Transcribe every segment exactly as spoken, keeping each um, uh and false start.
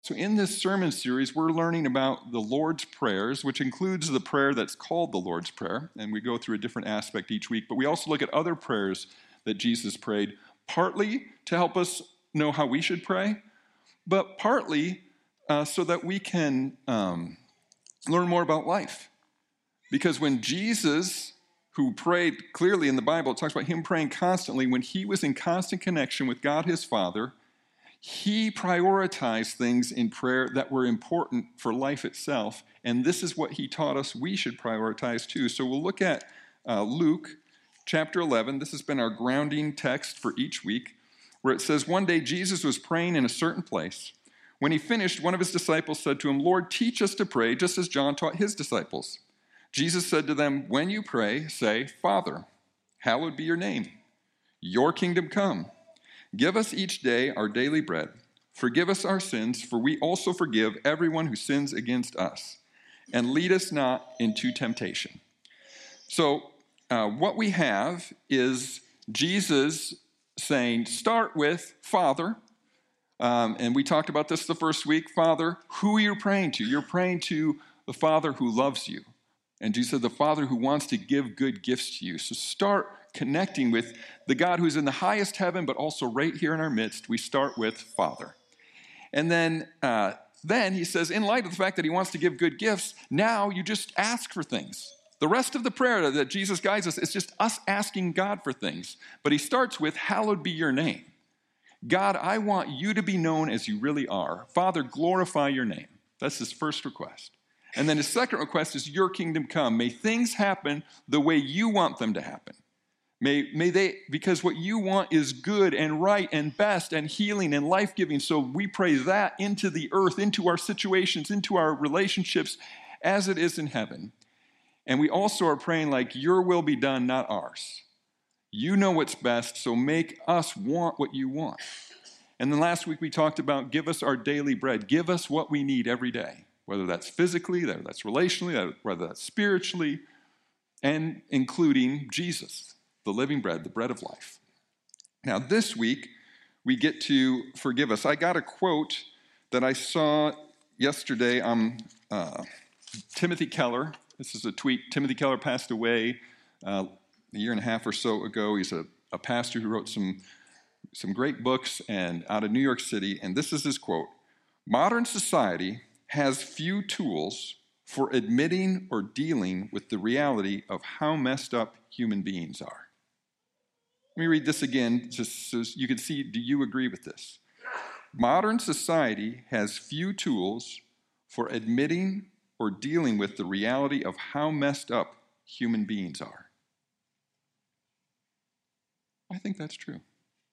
So in this sermon series, we're learning about the Lord's Prayers, which includes the prayer that's called the Lord's Prayer, and we go through a different aspect each week, but we also look at other prayers that Jesus prayed, partly to help us know how we should pray, but partly uh, so that we can um, learn more about life. Because when Jesus, who prayed clearly in the Bible, it talks about him praying constantly, when he was in constant connection with God his Father, he prioritized things in prayer that were important for life itself, and this is what he taught us we should prioritize too. So we'll look at uh, Luke chapter eleven. This has been our grounding text for each week, where it says, one day Jesus was praying in a certain place. When he finished, one of his disciples said to him, Lord, teach us to pray, just as John taught his disciples. Jesus said to them, when you pray, say, Father, hallowed be your name. Your kingdom come. Give us each day our daily bread. Forgive us our sins, for we also forgive everyone who sins against us. And lead us not into temptation. So uh, what we have is Jesus saying, start with Father. Um, and we talked about this the first week. Father, who you're praying to. You're praying to the Father who loves you. And Jesus said, the Father who wants to give good gifts to you. So start connecting with the God who's in the highest heaven, but also right here in our midst. We start with Father. And then, uh, then he says, in light of the fact that he wants to give good gifts, now you just ask for things. The rest of the prayer that Jesus guides us is just us asking God for things. But he starts with, hallowed be your name. God, I want you to be known as you really are. Father, glorify your name. That's his first request. And then his second request is, your kingdom come. May things happen the way you want them to happen. May, may they, because what you want is good and right and best and healing and life-giving. So we pray that into the earth, into our situations, into our relationships, as it is in heaven. And we also are praying like, your will be done, not ours. You know what's best, so make us want what you want. And then last week we talked about, give us our daily bread. Give us what we need every day, whether that's physically, whether that's relationally, whether that's spiritually, and including Jesus, the living bread, the bread of life. Now, this week, we get to forgive us. I got a quote that I saw yesterday on uh, Timothy Keller. This is a tweet. Timothy Keller passed away uh, a year and a half or so ago. He's a, a pastor who wrote some, some great books and out of New York City. And this is his quote. Modern society has few tools for admitting or dealing with the reality of how messed up human beings are. Let me read this again, just so you can see, do you agree with this? Modern society has few tools for admitting or dealing with the reality of how messed up human beings are. I think that's true.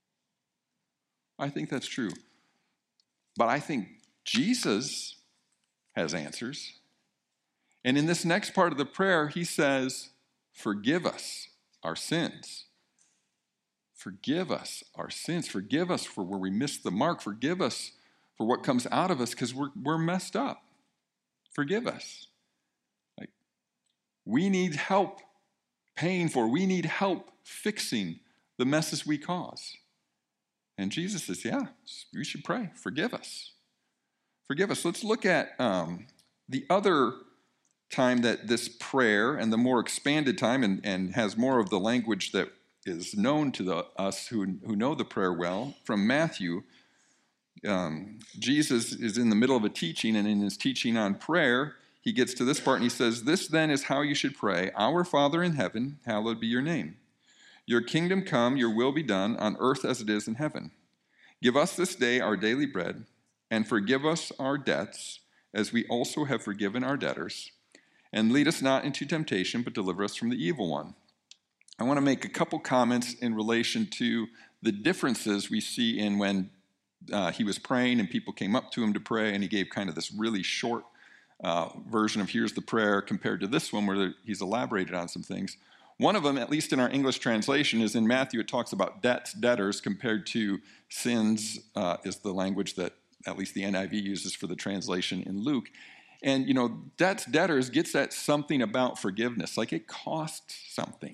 I think that's true. But I think Jesus has answers. And in this next part of the prayer, he says, forgive us our sins. Forgive us our sins. Forgive us for where we missed the mark. Forgive us for what comes out of us because we're, we're messed up. Forgive us. Like, we need help paying for, we need help fixing the messes we cause. And Jesus says, yeah, you should pray. Forgive us. Forgive us. Let's look at um, the other time that this prayer, and the more expanded time, and, and has more of the language that is known to the, us who, who know the prayer well, from Matthew. Um, Jesus is in the middle of a teaching, and in his teaching on prayer, he gets to this part, and he says, this then is how you should pray. Our Father in heaven, hallowed be your name. Your kingdom come, your will be done, on earth as it is in heaven. Give us this day our daily bread, and forgive us our debts, as we also have forgiven our debtors. And lead us not into temptation, but deliver us from the evil one. I want to make a couple comments in relation to the differences we see in when uh, he was praying and people came up to him to pray, and he gave kind of this really short uh, version of here's the prayer compared to this one where he's elaborated on some things. One of them, at least in our English translation, is in Matthew. It talks about debts, debtors, compared to sins uh, is the language that at least the N I V uses for the translation in Luke. And, you know, debts, debtors gets at something about forgiveness. Like it costs something.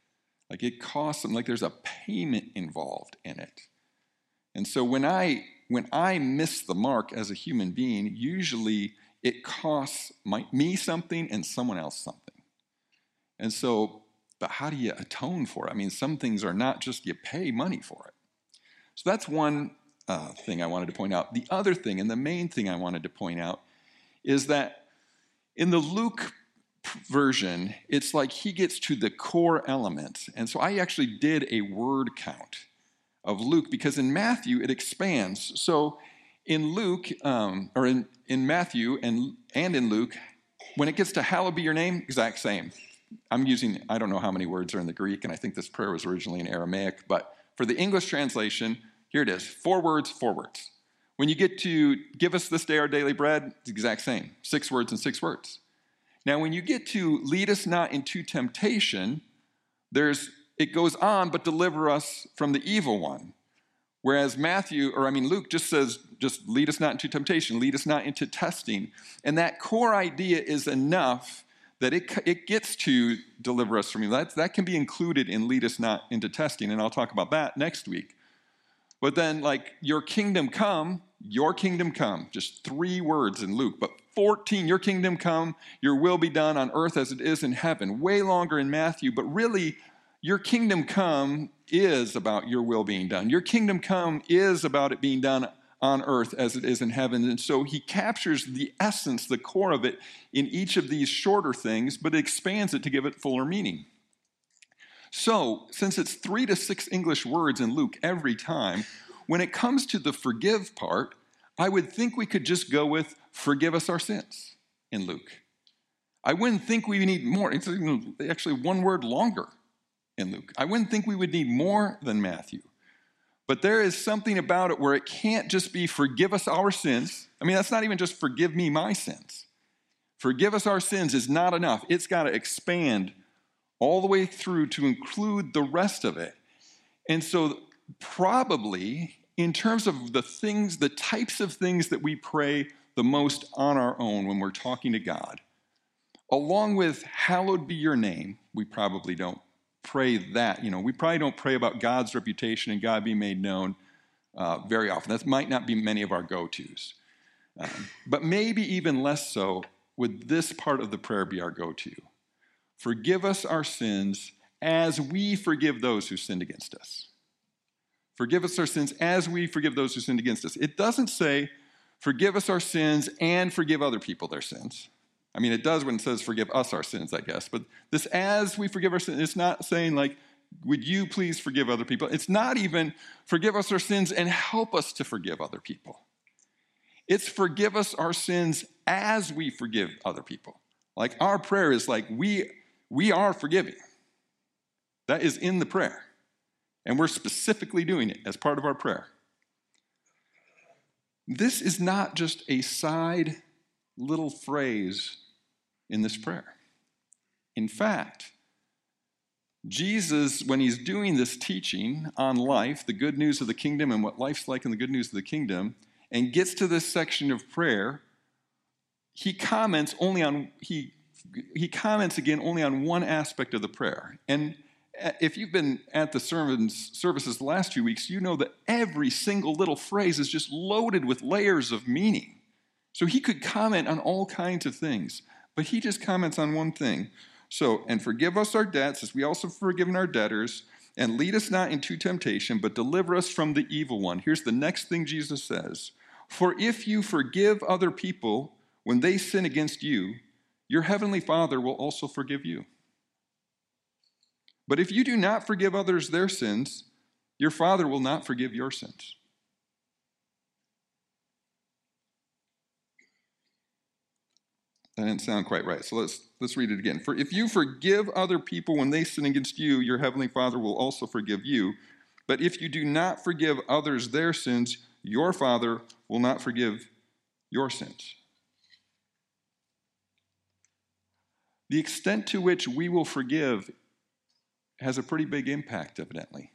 Like it costs them, like there's a payment involved in it. And so when I when I miss the mark as a human being, usually it costs my, me something and someone else something. And so, but how do you atone for it? I mean, some things are not just you pay money for it. So that's one uh, thing I wanted to point out. The other thing, and the main thing I wanted to point out, is that in the Luke version, it's like he gets to the core elements. And so I actually did a word count of Luke, because in Matthew it expands. So in Luke, um, or in, in Matthew and, and in Luke, when it gets to hallowed be your name, exact same. I'm using, I don't know how many words are in the Greek, and I think this prayer was originally in Aramaic, but for the English translation, here it is, four words, four words. When you get to give us this day our daily bread, it's the exact same, six words and six words. Now, when you get to lead us not into temptation, there's it goes on, but deliver us from the evil one. Whereas Matthew, or I mean Luke, just says, just lead us not into temptation, lead us not into testing. And that core idea is enough that it, it gets to deliver us from evil. That, that can be included in lead us not into testing, and I'll talk about that next week. But then, like, your kingdom come, your kingdom come, just three words in Luke, but fourteen, your kingdom come, your will be done on earth as it is in heaven. Way longer in Matthew, but really, your kingdom come is about your will being done. Your kingdom come is about it being done on earth as it is in heaven. And so he captures the essence, the core of it in each of these shorter things, but expands it to give it fuller meaning. So, since it's three to six English words in Luke every time, when it comes to the forgive part, I would think we could just go with forgive us our sins in Luke. I wouldn't think we need more. It's actually one word longer in Luke. I wouldn't think we would need more than Matthew. But there is something about it where it can't just be forgive us our sins. I mean, that's not even just forgive me my sins. Forgive us our sins is not enough. It's got to expand all the way through to include the rest of it. And so probably in terms of the things, the types of things that we pray the most on our own when we're talking to God, along with hallowed be your name, we probably don't pray that. You know, we probably don't pray about God's reputation and God being made known uh, very often. That might not be many of our go-tos. Um, but maybe even less so would this part of the prayer be our go-to. Forgive us our sins as we forgive those who sinned against us. Forgive us our sins as we forgive those who sinned against us. It doesn't say forgive us our sins and forgive other people their sins. I mean, it does when it says forgive us our sins, I guess. But this as we forgive our sins, it's not saying like, would you please forgive other people? It's not even forgive us our sins and help us to forgive other people. It's forgive us our sins as we forgive other people. Like our prayer is like we, we are forgiving. That is in the prayer. And we're specifically doing it as part of our prayer. This is not just a side little phrase in this prayer. In fact, Jesus, when he's doing this teaching on life, the good news of the kingdom and what life's like in the good news of the kingdom, and gets to this section of prayer, he comments only on, he, he comments again only on one aspect of the prayer. And if you've been at the sermons, services the last few weeks, you know that every single little phrase is just loaded with layers of meaning. So he could comment on all kinds of things, but he just comments on one thing. So, and forgive us our debts as we also forgiven our debtors, and lead us not into temptation, but deliver us from the evil one. Here's the next thing Jesus says. For if you forgive other people when they sin against you, your heavenly Father will also forgive you. But if you do not forgive others their sins, your Father will not forgive your sins. That didn't sound quite right. So let's let's read it again. For if you forgive other people when they sin against you, your heavenly Father will also forgive you. But if you do not forgive others their sins, your Father will not forgive your sins. The extent to which we will forgive has a pretty big impact, evidently.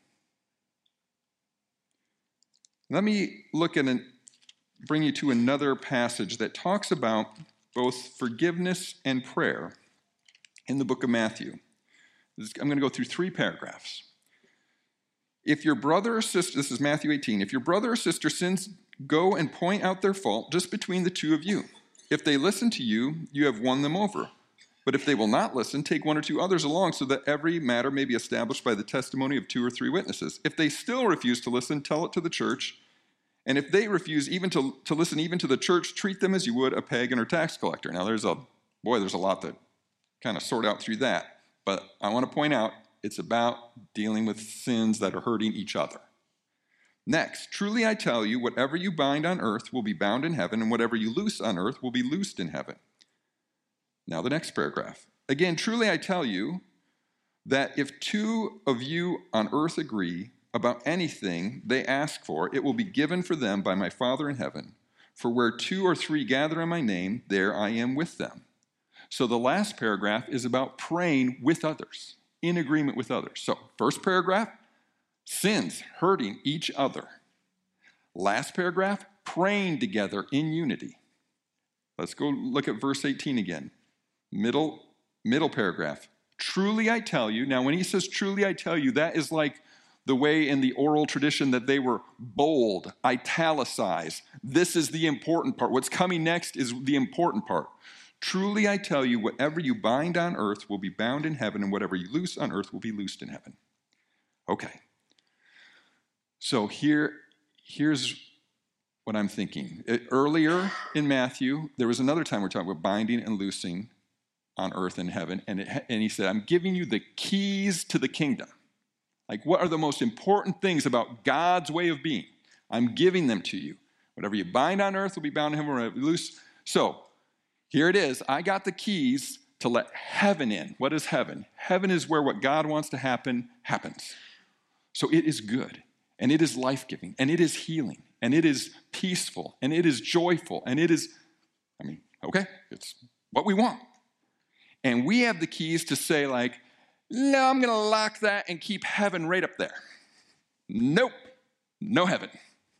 Let me look at and bring you to another passage that talks about both forgiveness and prayer in the book of Matthew. I'm going to go through three paragraphs. If your brother or sister, this is Matthew eighteen, if your brother or sister sins Go and point out their fault just between the two of you. If they listen to you, you have won them over. But if they will not listen, take one or two others along so that every matter may be established by the testimony of two or three witnesses. If they still refuse to listen, tell it to the church. And if they refuse even to, to listen even to the church, treat them as you would a pagan or tax collector. Now there's a, boy, there's a lot to kind of sort out through that. But I want to point out, it's about dealing with sins that are hurting each other. Next, truly I tell you, whatever you bind on earth will be bound in heaven, and whatever you loose on earth will be loosed in heaven. Now the next paragraph. Again, truly I tell you that if two of you on earth agree about anything they ask for, it will be given for them by my Father in heaven. For where two or three gather in my name, there I am with them. So the last paragraph is about praying with others, in agreement with others. So first paragraph, sins hurting each other. Last paragraph, praying together in unity. Let's go look at verse eighteen again. Middle, middle paragraph. Truly I tell you. Now when he says truly I tell you, that is like the way in the oral tradition that they were bold, italicized. This is the important part. What's coming next is the important part. Truly I tell you, whatever you bind on earth will be bound in heaven, and whatever you loose on earth will be loosed in heaven. Okay. So here, here's what I'm thinking. It, earlier in Matthew, there was another time we're talking about binding and loosing on earth and heaven, and, it, and he said, I'm giving you the keys to the kingdom. Like, what are the most important things about God's way of being? I'm giving them to you. Whatever you bind on earth will be bound in heaven, whatever you loose. So, here it is. I got the keys to let heaven in. What is heaven? Heaven is where what God wants to happen, happens. So it is good, and it is life-giving, and it is healing, and it is peaceful, and it is joyful, and it is, I mean, okay, it's what we want. And we have the keys to say, like, no, I'm going to lock that and keep heaven right up there. Nope, no heaven.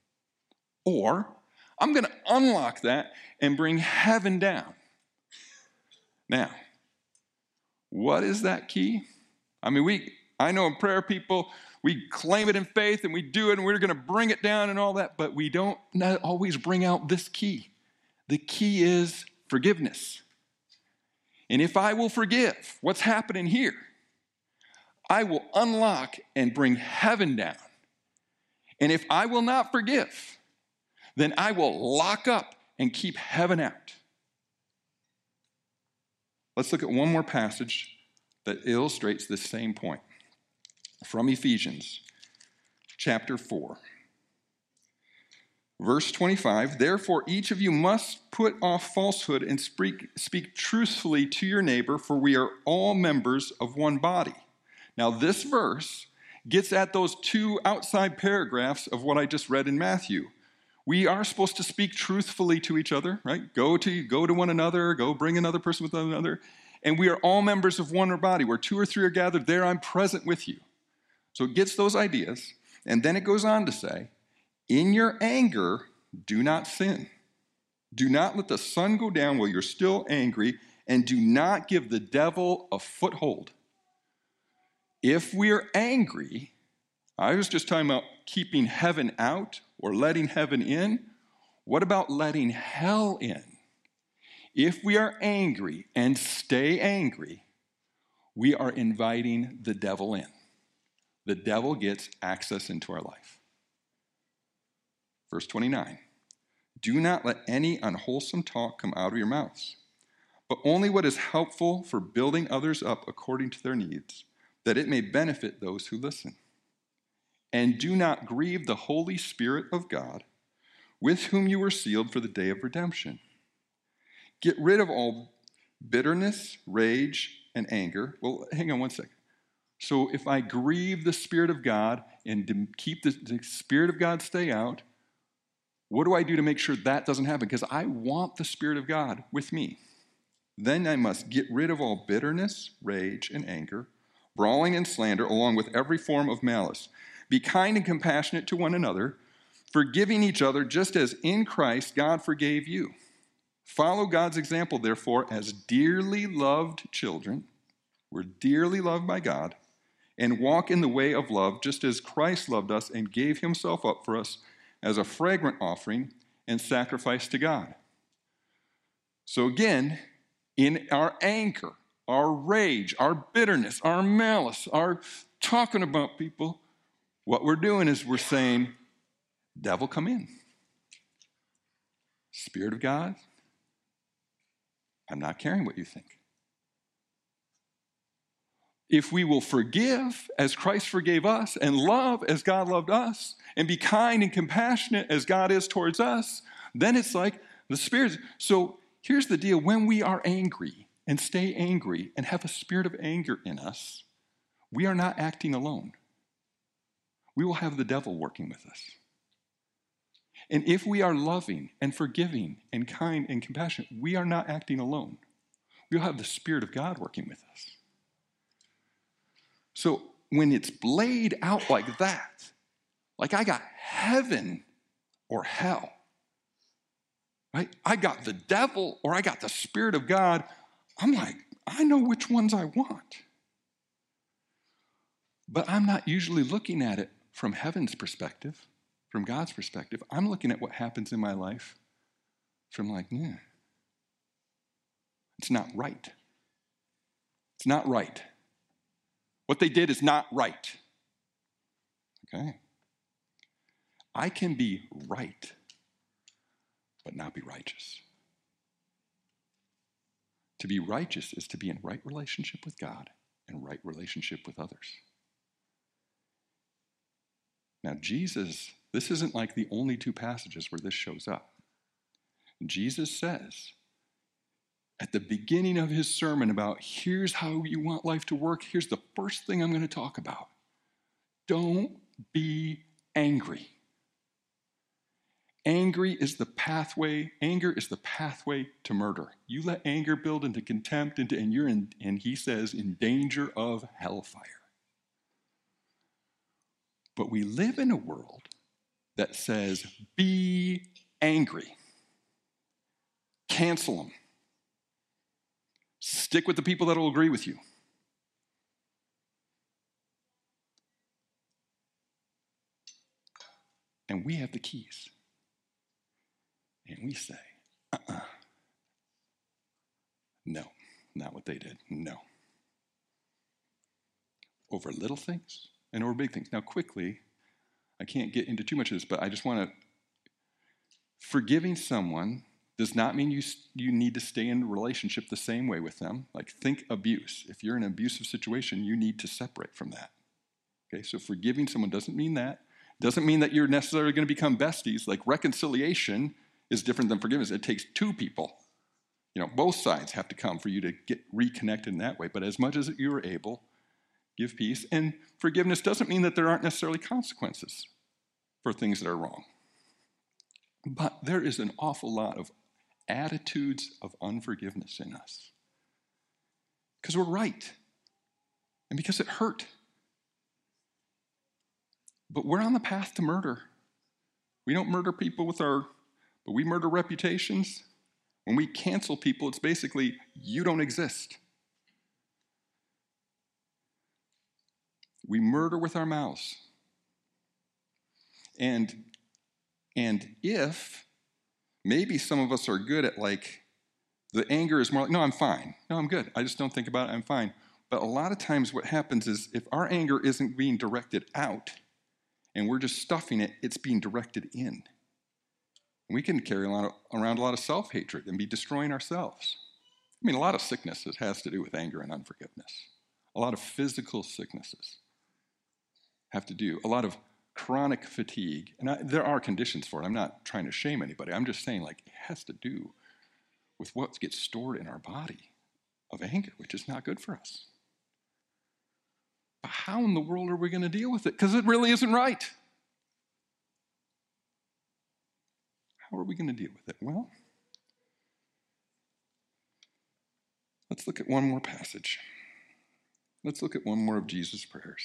Or I'm going to unlock that and bring heaven down. Now, what is that key? I mean, we, I know in prayer people, we claim it in faith and we do it and we're going to bring it down and all that, but we don't not always bring out this key. The key is forgiveness. And if I will forgive what's happening here, I will unlock and bring heaven down. And if I will not forgive, then I will lock up and keep heaven out. Let's look at one more passage that illustrates this same point. From Ephesians chapter four. Verse twenty-five, therefore each of you must put off falsehood and speak, speak truthfully to your neighbor, for we are all members of one body. Now this verse gets at those two outside paragraphs of what I just read in Matthew. We are supposed to speak truthfully to each other, right? Go to, go to one another, go bring another person with another. And we are all members of one body. Where two or three are gathered, there I'm present with you. So it gets those ideas. And then it goes on to say, in your anger, do not sin. Do not let the sun go down while you're still angry, and do not give the devil a foothold. If we're angry, I was just talking about keeping heaven out or letting heaven in. What about letting hell in? If we are angry and stay angry, we are inviting the devil in. The devil gets access into our life. Verse twenty-nine, do not let any unwholesome talk come out of your mouths, but only what is helpful for building others up according to their needs, that it may benefit those who listen. And do not grieve the Holy Spirit of God, with whom you were sealed for the day of redemption. Get rid of all bitterness, rage, and anger. Well, hang on one second. So if I grieve the Spirit of God and to keep the, the Spirit of God stay out, what do I do to make sure that doesn't happen? Because I want the Spirit of God with me. Then I must get rid of all bitterness, rage, and anger, brawling and slander, along with every form of malice. Be kind and compassionate to one another, forgiving each other just as in Christ God forgave you. Follow God's example, therefore, as dearly loved children. We're dearly loved by God, and walk in the way of love just as Christ loved us and gave himself up for us, as a fragrant offering and sacrifice to God. So again, in our anger, our rage, our bitterness, our malice, our talking about people, what we're doing is we're saying, devil, come in. Spirit of God, I'm not caring what you think. If we will forgive as Christ forgave us and love as God loved us and be kind and compassionate as God is towards us, then it's like the Spirit. So here's the deal. When we are angry and stay angry and have a spirit of anger in us, we are not acting alone. We will have the devil working with us. And if we are loving and forgiving and kind and compassionate, we are not acting alone. We'll have the Spirit of God working with us. So when it's laid out like that, like I got heaven or hell, right? I got the devil or I got the Spirit of God, I'm like, I know which ones I want. But I'm not usually looking at it from heaven's perspective, from God's perspective. I'm looking at what happens in my life from like, yeah, it's not right. It's not right. What they did is not right. Okay? I can be right, but not be righteous. To be righteous is to be in right relationship with God and right relationship with others. Now, Jesus, this isn't like the only two passages where this shows up. Jesus says, at the beginning of his sermon about here's how you want life to work, here's the first thing I'm going to talk about. Don't be angry. Angry is the pathway, anger is the pathway to murder. You let anger build into contempt, into, and you're in, and he says, in danger of hellfire. But we live in a world that says, be angry. Cancel them. Stick with the people that will agree with you. And we have the keys. And we say, uh-uh. No, not what they did. No. Over little things and over big things. Now, quickly, I can't get into too much of this, but I just want to, forgiving someone does not mean you, you need to stay in a relationship the same way with them. Like, think abuse. If you're in an abusive situation, you need to separate from that. Okay, so forgiving someone doesn't mean that. Doesn't mean that you're necessarily going to become besties. Like, reconciliation is different than forgiveness. It takes two people. You know, both sides have to come for you to get reconnected in that way. But as much as you are able, give peace. And forgiveness doesn't mean that there aren't necessarily consequences for things that are wrong. But there is an awful lot of attitudes of unforgiveness in us. Because we're right. And because it hurt. But we're on the path to murder. We don't murder people with our, but we murder reputations. When we cancel people, it's basically, you don't exist. We murder with our mouths. And, and if maybe some of us are good at like, the anger is more like, no, I'm fine. No, I'm good. I just don't think about it. I'm fine. But a lot of times what happens is if our anger isn't being directed out and we're just stuffing it, it's being directed in. And we can carry a lot of, around a lot of self-hatred and be destroying ourselves. I mean, a lot of sicknesses has to do with anger and unforgiveness. A lot of physical sicknesses have to do, a lot of chronic fatigue. And I, there are conditions for it. I'm not trying to shame anybody. I'm just saying, like, it has to do with what gets stored in our body of anger, which is not good for us. But how in the world are we going to deal with it? Because it really isn't right. How are we going to deal with it? Well, let's look at one more passage. Let's look at one more of Jesus' prayers.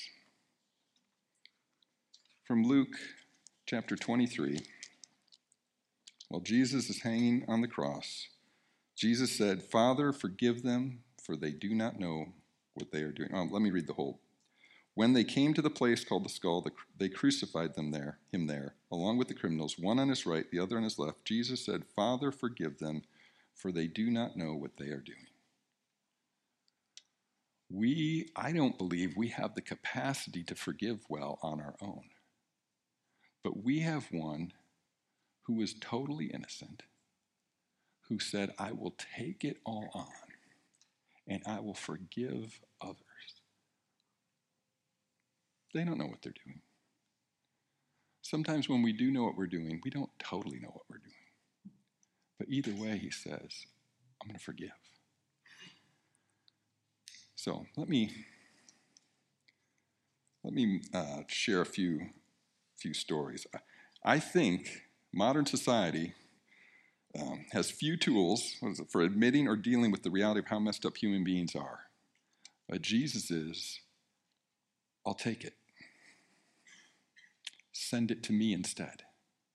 From Luke chapter twenty-three, while Jesus is hanging on the cross, Jesus said, Father, forgive them, for they do not know what they are doing. Oh, let me read the whole. When they came to the place called the Skull, they crucified them there, him there, along with the criminals, one on his right, the other on his left. Jesus said, "Father, forgive them, for they do not know what they are doing." We, I don't believe we have the capacity to forgive well on our own. But we have one who is totally innocent, who said, "I will take it all on, and I will forgive others." They don't know what they're doing. Sometimes when we do know what we're doing, we don't totally know what we're doing. But either way, he says, "I'm going to forgive." So let me let me uh, share a few few stories. I think modern society um, has few tools what is it, for admitting or dealing with the reality of how messed up human beings are. But Jesus is, "I'll take it. Send it to me instead.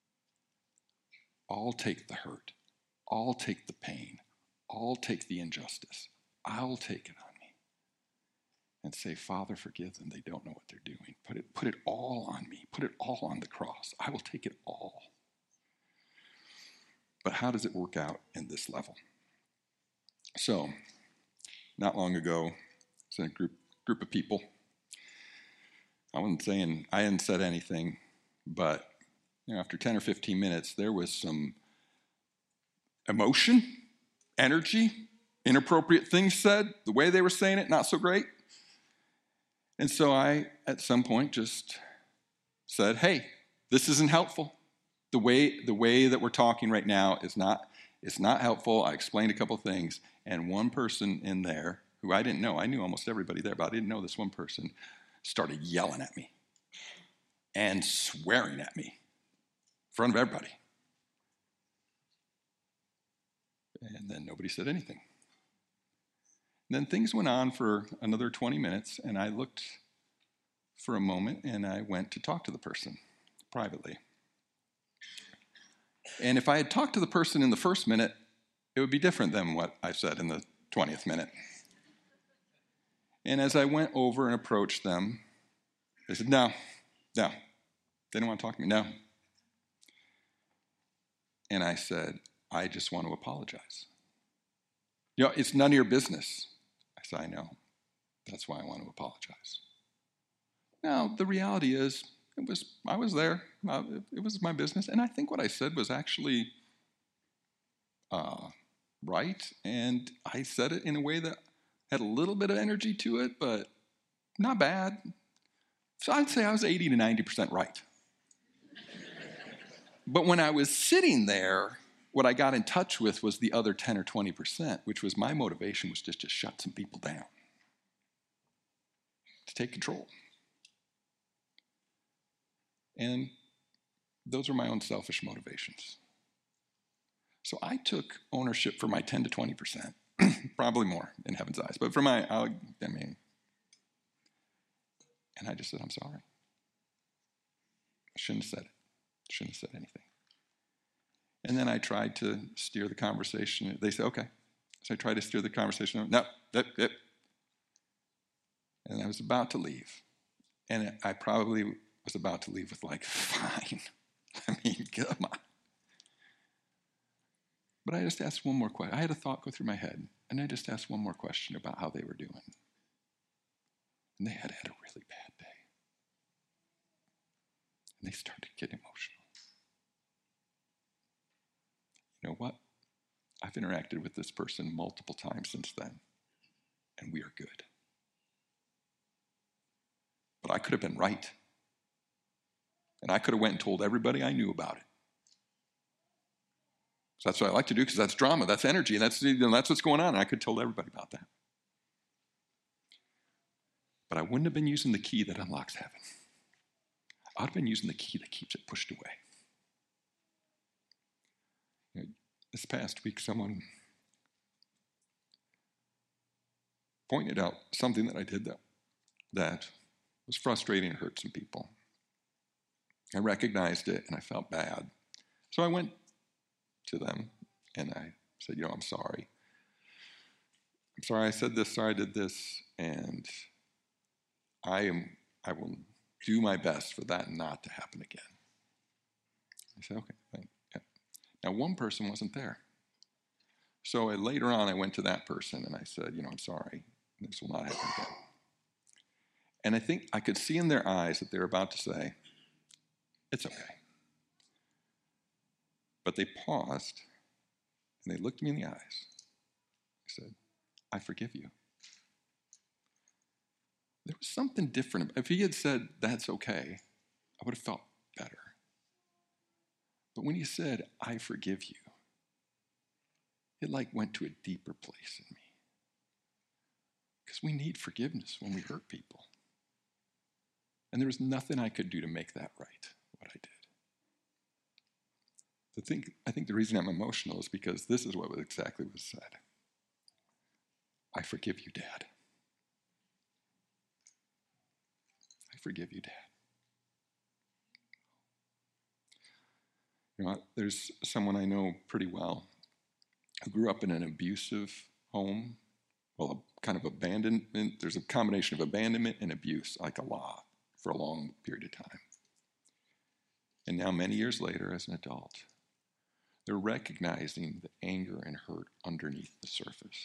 I'll take the hurt. I'll take the pain. I'll take the injustice. I'll take it on me." And say, "Father, forgive them. They don't know what they're doing. Put it, put it all on me. Put it all on the cross. I will take it all." But how does it work out in this level? So, not long ago, I was in a group, group of people. I wasn't saying, I hadn't said anything, but you know, after ten or fifteen minutes, there was some emotion, energy, inappropriate things said. The way they were saying it, not so great. And so I, at some point, just said, "Hey, this isn't helpful. The way the way that we're talking right now is not it's not helpful." I explained a couple things, and one person in there who I didn't know, I knew almost everybody there, but I didn't know this one person, started yelling at me and swearing at me in front of everybody. And then nobody said anything. And then things went on for another twenty minutes, and I looked for a moment, and I went to talk to the person privately. And if I had talked to the person in the first minute, it would be different than what I said in the twentieth minute. And as I went over and approached them, they said, "No, no, they don't want to talk to me, no." And I said, "I just want to apologize." "You know, it's none of your business." I said, "I know. That's why I want to apologize." Now, the reality is, it was I was there. Uh, it, it was my business. And I think what I said was actually uh, right. And I said it in a way that had a little bit of energy to it, but not bad. So I'd say I was eighty to ninety percent right. But when I was sitting there, what I got in touch with was the other ten or twenty percent, which was my motivation was just to shut some people down, to take control. And those were my own selfish motivations. So I took ownership for my ten to twenty percent, probably more in heaven's eyes, but for my, I mean, and I just said, "I'm sorry. I shouldn't have said it. Shouldn't have said anything." And then I tried to steer the conversation. They said, "Okay." So I tried to steer the conversation. No, that, that. And I was about to leave. And I probably was about to leave with like, "Fine." I mean, come on. But I just asked one more question. I had a thought go through my head, and I just asked one more question about how they were doing. And they had had a really bad day. And they started to get emotional. You know what? I've interacted with this person multiple times since then, and we are good. But I could have been right. And I could have went and told everybody I knew about it. So that's what I like to do, because that's drama, that's energy, and that's, you know, that's what's going on. And I could have told everybody about that. But I wouldn't have been using the key that unlocks heaven. I'd have been using the key that keeps it pushed away. You know, this past week, someone pointed out something that I did that, that was frustrating and hurt some people. I recognized it, and I felt bad. So I went to them, and I said, "You know, I'm sorry. I'm sorry I said this, sorry I did this, and I am I will do my best for that not to happen again. I said, okay, fine. Yeah. Now, one person wasn't there. So I, later on, I went to that person and I said, you know, I'm sorry. This will not happen again. And I think I could see in their eyes that they were about to say, it's okay. But they paused and they looked me in the eyes. I said, I forgive you. There was something different. If he had said, that's okay, I would have felt better. But when he said, I forgive you, it like went to a deeper place in me. Because we need forgiveness when we hurt people. And there was nothing I could do to make that right, what I did. The thing, I think the reason I'm emotional is because this is what exactly was said. I forgive you, Dad. I forgive you, Dad. You know, there's someone I know pretty well who grew up in an abusive home. Well, a kind of abandonment. There's a combination of abandonment and abuse, like a lot, for a long period of time. And now, many years later, as an adult, they're recognizing the anger and hurt underneath the surface.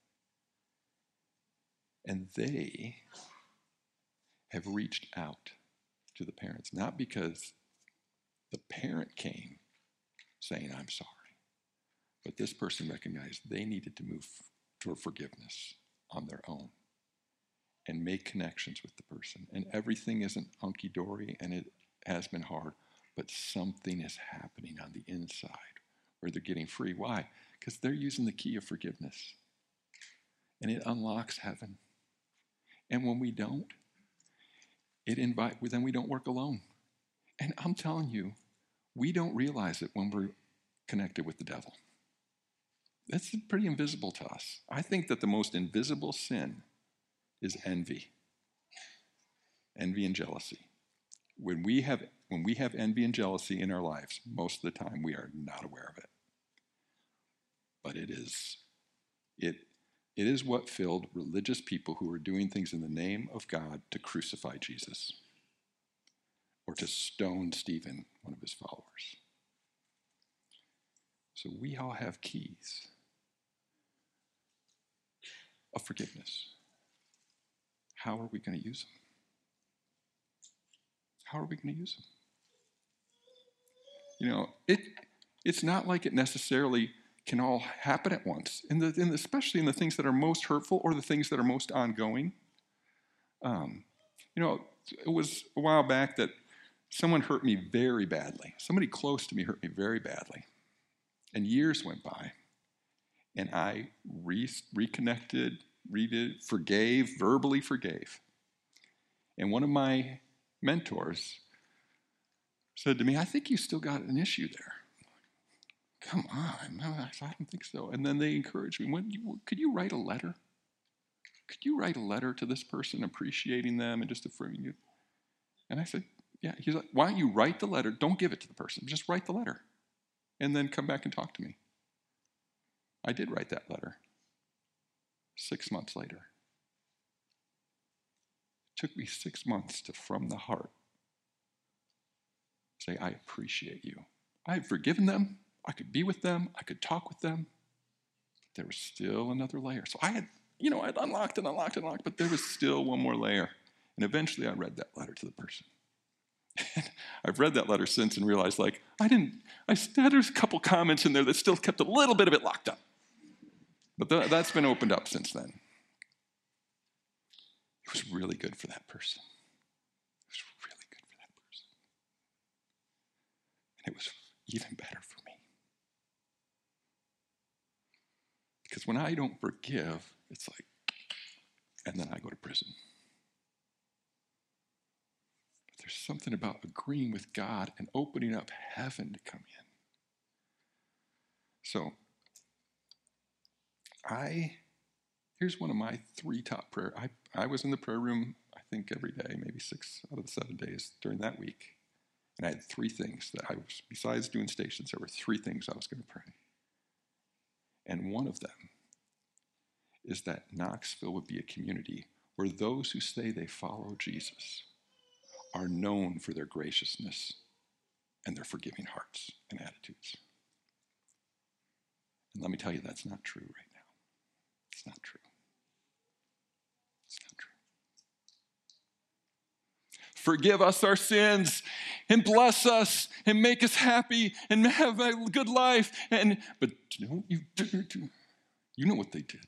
And they have reached out to the parents, not because the parent came saying, I'm sorry, but this person recognized they needed to move toward forgiveness on their own and make connections with the person. And everything isn't hunky-dory, and it has been hard, but something is happening on the inside where they're getting free. Why? Because they're using the key of forgiveness, and it unlocks heaven. And when we don't, it invite, then we don't work alone. And I'm telling you, we don't realize it when we're connected with the devil. That's pretty invisible to us. I think that the most invisible sin is envy. Envy and jealousy. When we have when we have envy and jealousy in our lives, most of the time we are not aware of it. But it is it it is what filled religious people who were doing things in the name of God to crucify Jesus or to stone Stephen, one of his followers. So we all have keys of forgiveness. How are we going to use them? How are we going to use them? You know, it it's not like it necessarily can all happen at once, in the, in the, especially in the things that are most hurtful or the things that are most ongoing. Um, you know, it was a while back that someone hurt me very badly. Somebody close to me hurt me very badly. And years went by, and I re- reconnected, redid, forgave, verbally forgave. And one of my mentors said to me, I think you still got an issue there. Come on, no, I don't think so. And then they encouraged me, when you, could you write a letter? Could you write a letter to this person appreciating them and just affirming you? And I said, yeah. He's like, why don't you write the letter? Don't give it to the person. Just write the letter. And then come back and talk to me. I did write that letter. Six months later. It took me six months to, from the heart, say, I appreciate you. I have forgiven them. I could be with them. I could talk with them. But there was still another layer. So I had, you know, I'd unlocked and unlocked and unlocked, but there was still one more layer. And eventually I read that letter to the person. I've read that letter since and realized, like, I didn't, I there's a couple comments in there that still kept a little bit of it locked up. But th- that's been opened up since then. It was really good for that person. It was really good for that person. And it was even better for me. Because when I don't forgive, it's like, and then I go to prison. But there's something about agreeing with God and opening up heaven to come in. So, I, here's one of my three top prayer. I, I was in the prayer room, I think every day, maybe six out of the seven days during that week. And I had three things that I was, besides doing stations, there were three things I was going to pray. And one of them is that Knoxville would be a community where those who say they follow Jesus are known for their graciousness and their forgiving hearts and attitudes. And let me tell you, that's not true right now. It's not true. It's not true. Forgive us our sins and bless us and make us happy and have a good life. And but don't you do, you know what they did.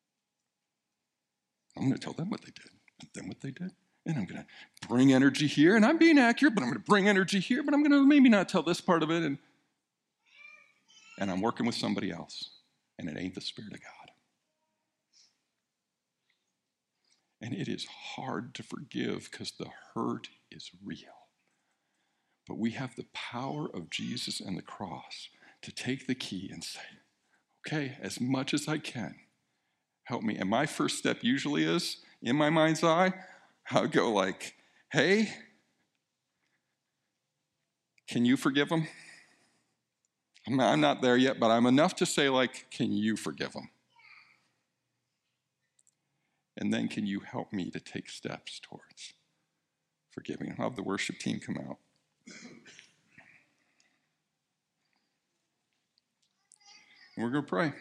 I'm going to tell them what they did, and them what they did. And I'm going to bring energy here, and I'm being accurate, but I'm going to bring energy here, but I'm going to maybe not tell this part of it. And, and I'm working with somebody else, and it ain't the Spirit of God. And it is hard to forgive because the hurt is real. But we have the power of Jesus and the cross to take the key and say, okay, as much as I can, help me. And my first step usually is, in my mind's eye, I'll go like, hey, can you forgive him? I'm not, I'm not there yet, but I'm enough to say like, can you forgive him? And then can you help me to take steps towards forgiving? I'll have the worship team come out. And we're going to pray.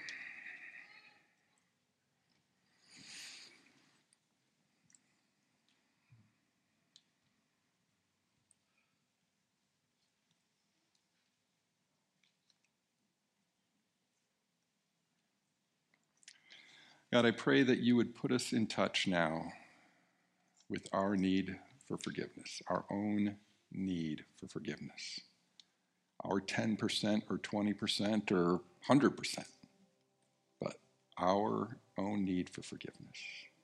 God, I pray that you would put us in touch now with our need for forgiveness, our own need for forgiveness, our ten percent or twenty percent or one hundred percent, but our own need for forgiveness.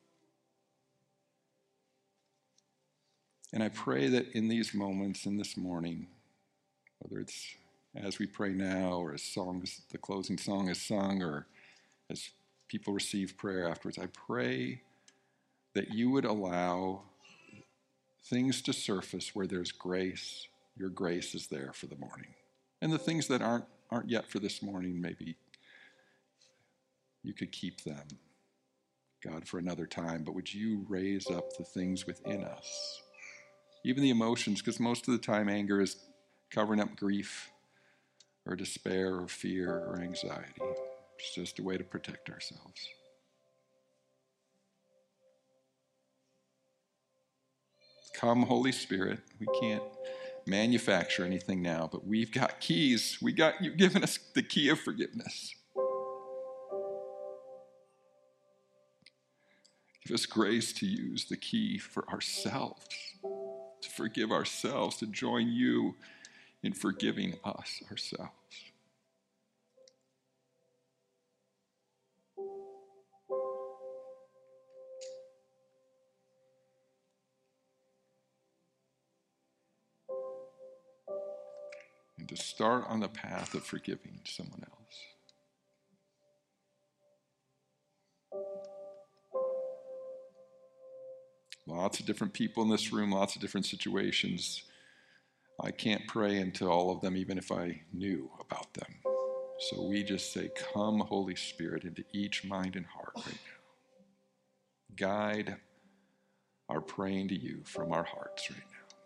And I pray that in these moments, in this morning, whether it's as we pray now or as songs, the closing song is sung, or as people receive prayer afterwards, I pray that you would allow things to surface where there's grace. Your grace is there for the morning. And the things that aren't aren't yet for this morning, maybe you could keep them, God, for another time. But would you raise up the things within us, even the emotions, because most of the time anger is covering up grief or despair or fear or anxiety. It's just a way to protect ourselves. Come, Holy Spirit. We can't manufacture anything now, but we've got keys. We got you've given us the key of forgiveness. Give us grace to use the key for ourselves, to forgive ourselves, to join you in forgiving us ourselves. And to start on the path of forgiving someone else. Lots of different people in this room, lots of different situations. I can't pray into all of them, even if I knew about them. So we just say, come, Holy Spirit, into each mind and heart right now. Guide our praying to you from our hearts right now.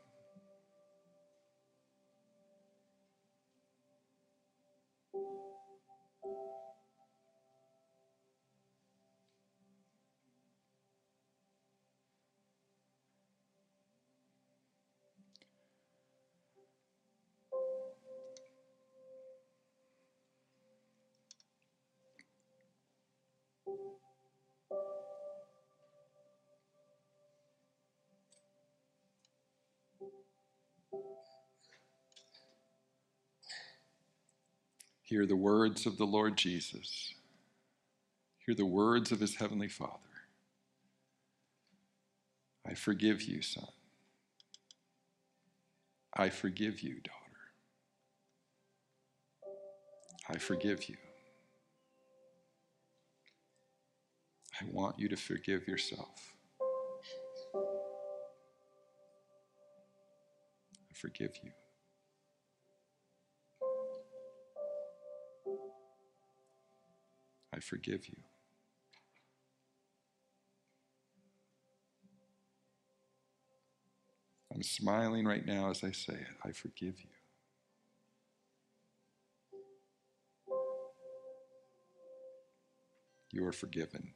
Hear the words of the Lord Jesus. Hear the words of his heavenly Father. I forgive you, son. I forgive you, daughter. I forgive you. I want you to forgive yourself. I forgive you. I forgive you. I'm smiling right now as I say it. I forgive you. You are forgiven.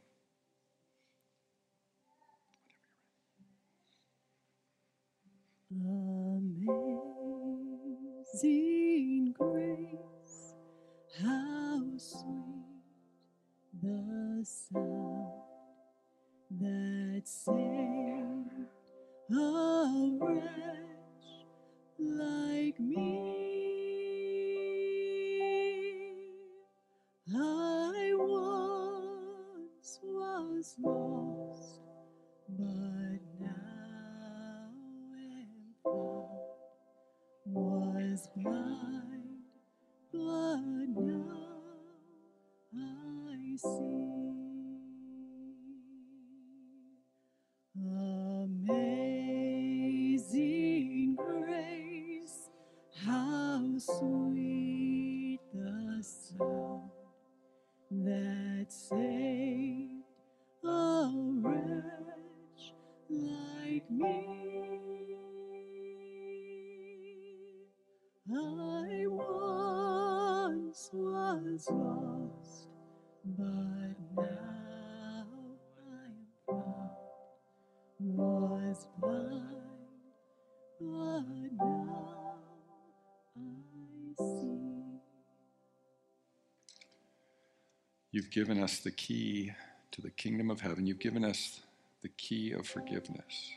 Amazing grace, how sweet the sound that saved a wretch like me. I once was lost, but now am found. Was blind, but now I see. Amazing grace, how sweet the sound that saved a wretch like me. I once was lost, but now I am found. Was blind, but now I see. You've given us the key to the kingdom of heaven. You've given us the key of forgiveness.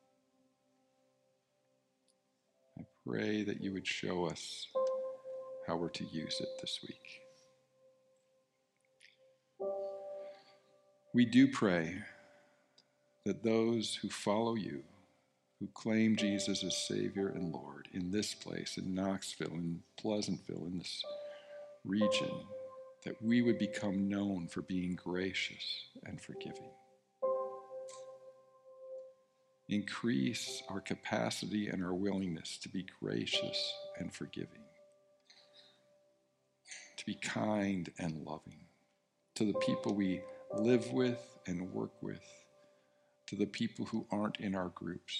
I pray that you would show us how we're to use it this week. We do pray that those who follow you, who claim Jesus as Savior and Lord in this place, in Knoxville, in Pleasantville, in this region, that we would become known for being gracious and forgiving. Increase our capacity and our willingness to be gracious and forgiving, to be kind and loving to the people we live with and work with, to the people who aren't in our groups.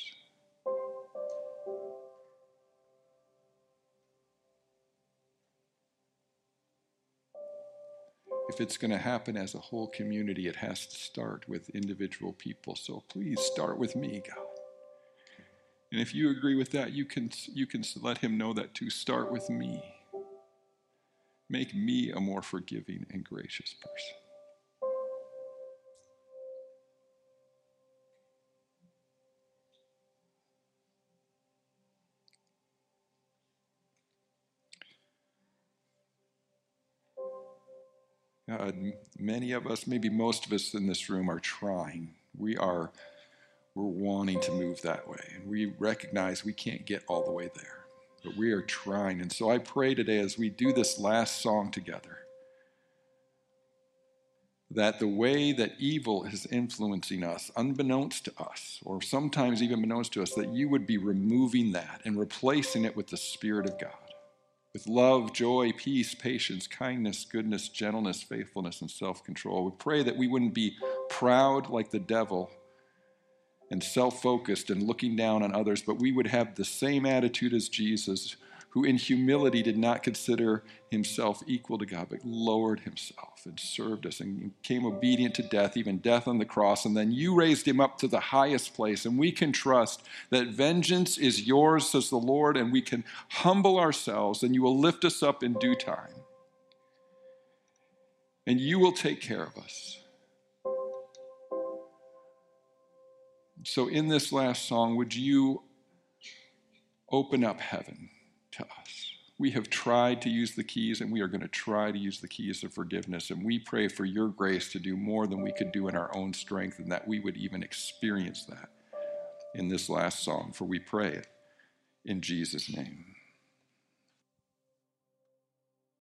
If it's going to happen as a whole community, it has to start with individual people. So please start with me, God. And if you agree with that, you can you can let him know that too. Start with me. Make me a more forgiving and gracious person. God, many of us, maybe most of us in this room are trying. We are, we're wanting to move that way. And we recognize we can't get all the way there. But we are trying. And so I pray today as we do this last song together, that the way that evil is influencing us, unbeknownst to us, or sometimes even beknownst to us, that you would be removing that and replacing it with the Spirit of God. With love, joy, peace, patience, kindness, goodness, gentleness, faithfulness, and self-control. We pray that we wouldn't be proud like the devil and self-focused and looking down on others, but we would have the same attitude as Jesus, who in humility did not consider himself equal to God, but lowered himself and served us and became obedient to death, even death on the cross. And then you raised him up to the highest place. And we can trust that vengeance is yours, says the Lord, and we can humble ourselves and you will lift us up in due time. And you will take care of us. So in this last song, would you open up heaven to us? We have tried to use the keys, and we are going to try to use the keys of forgiveness. And we pray for your grace to do more than we could do in our own strength, and that we would even experience that in this last song. For we pray it in Jesus' name.